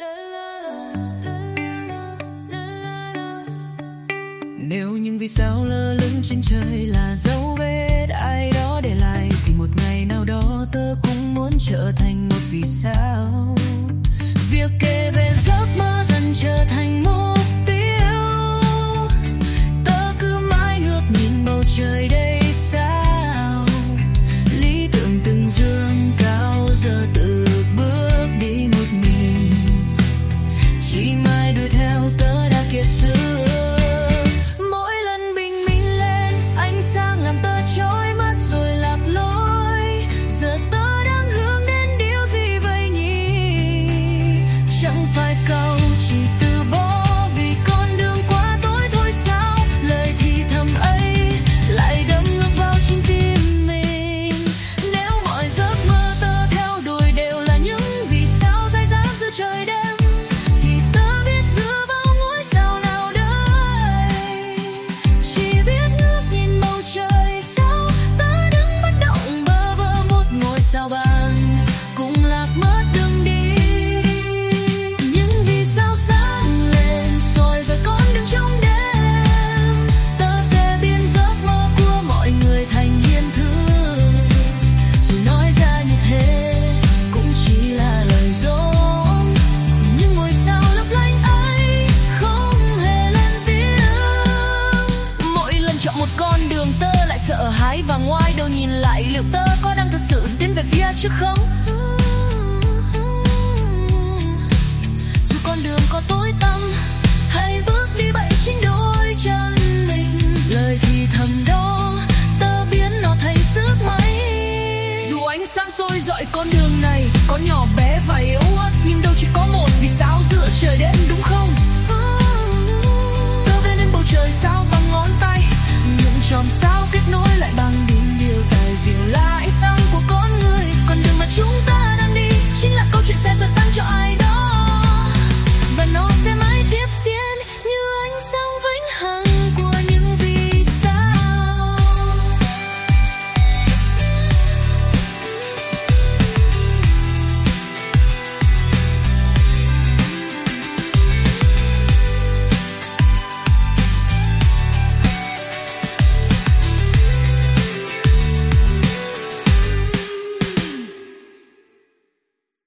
Nếu những vì sao lơ lửng trên trời là dấu vết ai đó để lại, thì một ngày nào đó tớ cũng muốn trở thành một vì sao. Việc kể về giấc mơ dần trở thành mục tiêu, tớ cứ mãi ngước nhìn bầu trời đầy sao. Lý tưởng từng dương cao giờ tự bước đi một mình, chỉ mãi đuổi theo tớ đã kiệt sức. Và ngoái đầu nhìn lại, liệu tớ có đang thật sự tiến về phía trước không? Dù con đường có tối tăm, hãy bước đi bậy chính đôi chân mình. Lời thì thầm đó biến nó thành sức mạnh. Dù ánh sáng soi dọi con đường này có nhỏ bé